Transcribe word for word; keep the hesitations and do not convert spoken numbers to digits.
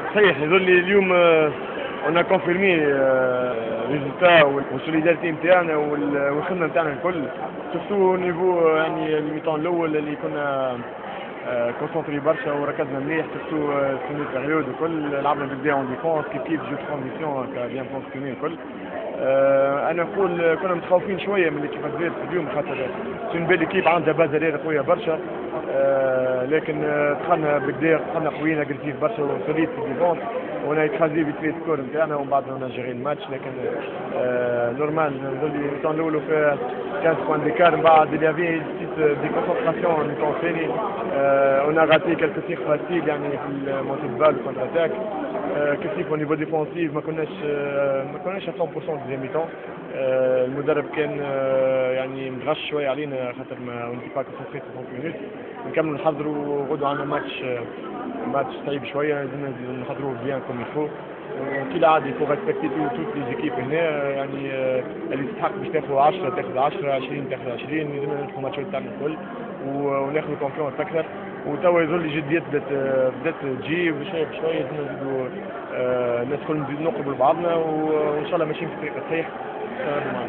صحيح يظل لي اليوم اون ا كونفيرمي ريزولتا والسوليداريتي نتاعنا والخدمه نتاعنا الكل سورتو نيفو يعني الميطون الاول اللي كنا كونسونتري برشا وركزنا مليح سورتو سيمي بيريود وكل لعبنا بالبيع اون ديفونس كيف كيف جو ترانزيسيون بيان فونكسيوني الكل. انا نقول كنا متخوفين شويه من ليكيب ادفيرس اليوم خاطر سون بيل ايكيب عندها بازارير قويه برشا، لكن دخلنا بالدير دخلنا قويين اجريسيف برشا وسوليد في الديفونس وانا يتخازي بتفيت سكور نتاعنا ومن بعد انا جيري الماتش، لكن آه نورمال نقول لي الميطون الاول في خمسة بوان ديكار من بعد il y avait دي كونسونتراسيون الميطون الثاني اون ا غاتي كالكو تيغ فاسيل يعني في المونتي بال كونتر اتاك كيف au niveau défensif ما كناش ما كناش مية بالمية دي ميطون. المدرب كان يعني مغش شويه علينا خاطر ما اون با كونسونتري ثلاثين مينوت. نكملوا نحضروا غدوه عندنا ماتش ماتش صعيب شويه لازم نحضروه بيان كوم يفو وكل عادي يفو ريسبكتي توت لي زيكيب هنا يعني اللي تستحق باش تاخذ عشرة تاخذ عشرة عشرين تاخذ عشرين لازم ندخلوا ماتشات تاعنا الكل وناخذوا كونفيونس اكثر. وتوا يظل لي جديات بدات بدات تجي بشويه بشويه لازم نزيدوا الناس الكل نزيدوا نقربوا لبعضنا وان شاء الله ماشيين في الطريق الصحيح.